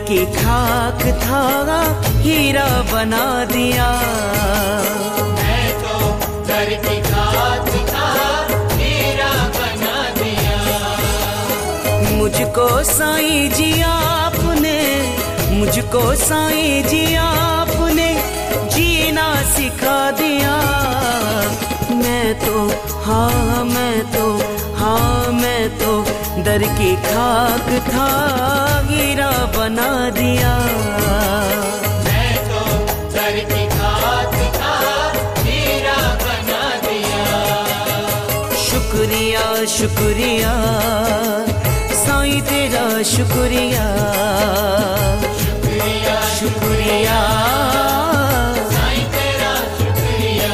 की खाक था हीरा बना दिया। मैं तो दर की खाक था हीरा बना दिया। मुझको साईं जी आपने, मुझको साईं जी आपने जीना सिखा दिया। मैं तो हाँ मैं तो हाँ मैं तो दर की खाक था हीरा बना दिया। मैं तो दर की खाक था हीरा बना दिया। शुक्रिया शुक्रिया साईं तेरा शुक्रिया। शुक्रिया शुक्रिया साईं तेरा शुक्रिया।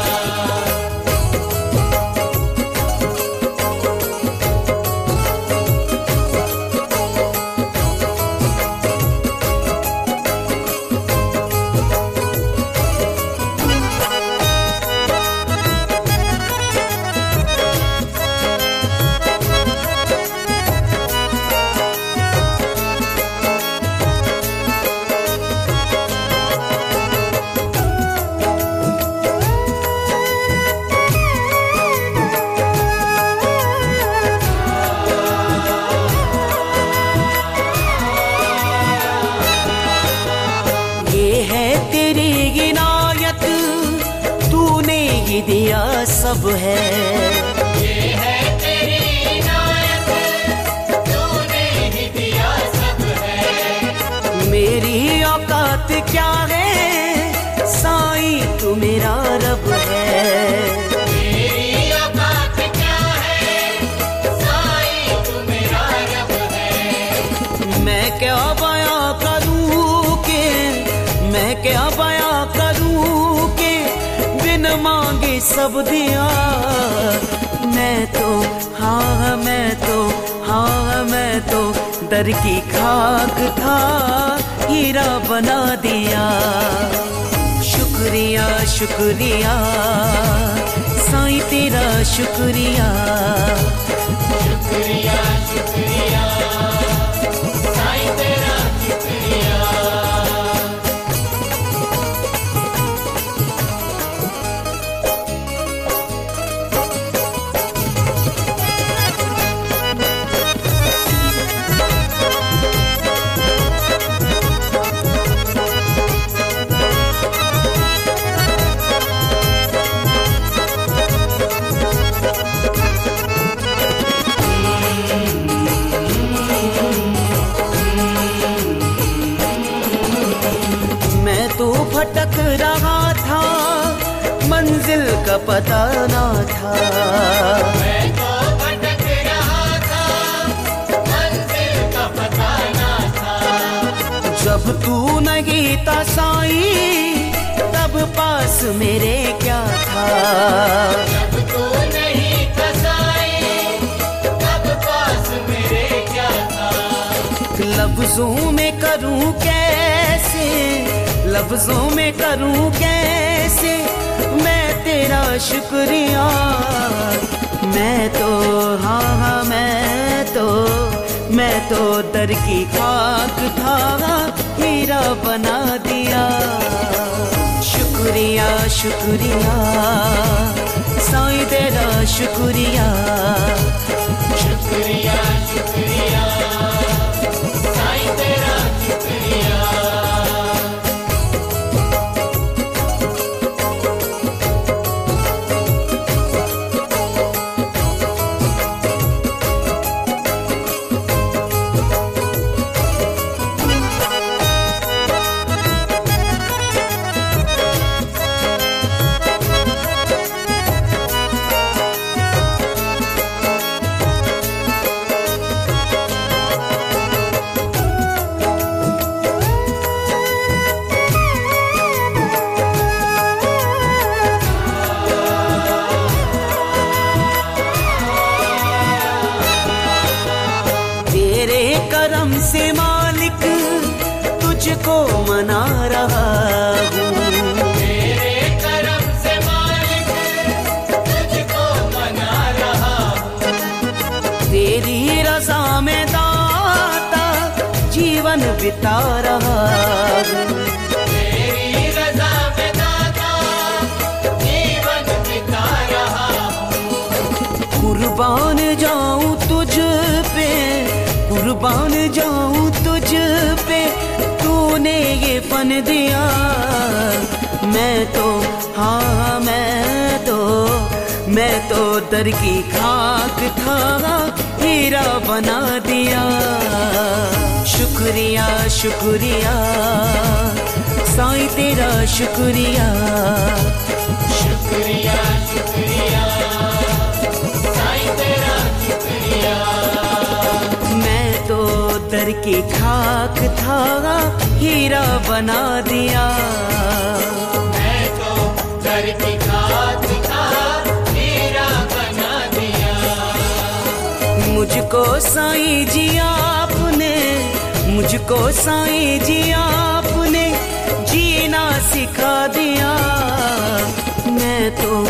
दिया सब है। ये है तेरी इनायत, तूने ही दिया सब है। मेरी औकात क्या है साईं तू मेरा रब है। मेरी औकात क्या है साईं तू मेरा रब है। मैं क्या बयां करूं के, मैं क्या बयां करूं के बिन मांगे सब दिया। मैं तो हाँ मैं तो हाँ मैं तो दर की खाक था हीरा बना दिया। शुक्रिया शुक्रिया साईं तेरा शुक्रिया। शुक्रिया शुक्रिया साईं तेरा शुक्रिया। भटक रहा था मंजिल का पता ना था। मैं तो भटक रहा था मंजिल का पता ना था। जब तू नहीं था साईं तब पास मेरे क्या था। जब तू नहीं था साईं तब पास मेरे क्या था। लफ्जों में करूं कैसे, लफ्जों में करूं कैसे मैं तेरा शुक्रिया। मैं तो हाँ मैं तो दर की खाक था हीरा बना दिया। शुक्रिया शुक्रिया साईं तेरा शुक्रिया। शुक्रिया शुक्रिया साईं तेरा शुक्रिया। से मालिक तुझको मना रहा हूँ। तेरे करम से मालिक तुझको मना रहा हूँ। तेरी रज़ा में दाता जीवन बिता देता रहा हूँ। तेरी रज़ा में दाता जीवन बिता रहा हूँ। कुर्बान जाऊं तुझ पे, कुर्बान जाऊं तुझ पे, तूने ये फन दिया। मैं तो हाँ मैं तो दर की खाक था, हीरा बना दिया। शुक्रिया शुक्रिया साईं तेरा शुक्रिया। शुक्रिया शुक्रिया साईं तेरा शुक्रिया। मैं तो दर की खाक था, हीरा बना दिया। मैं तो दर की खाक था, हीरा बना दिया। मुझको साईं जी आपने, मुझको साईं जी आपने जीना सिखा दिया। मैं तो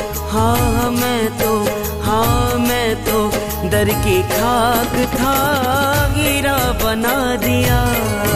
मैं तो दर की खाक था, हीरा बना दिया।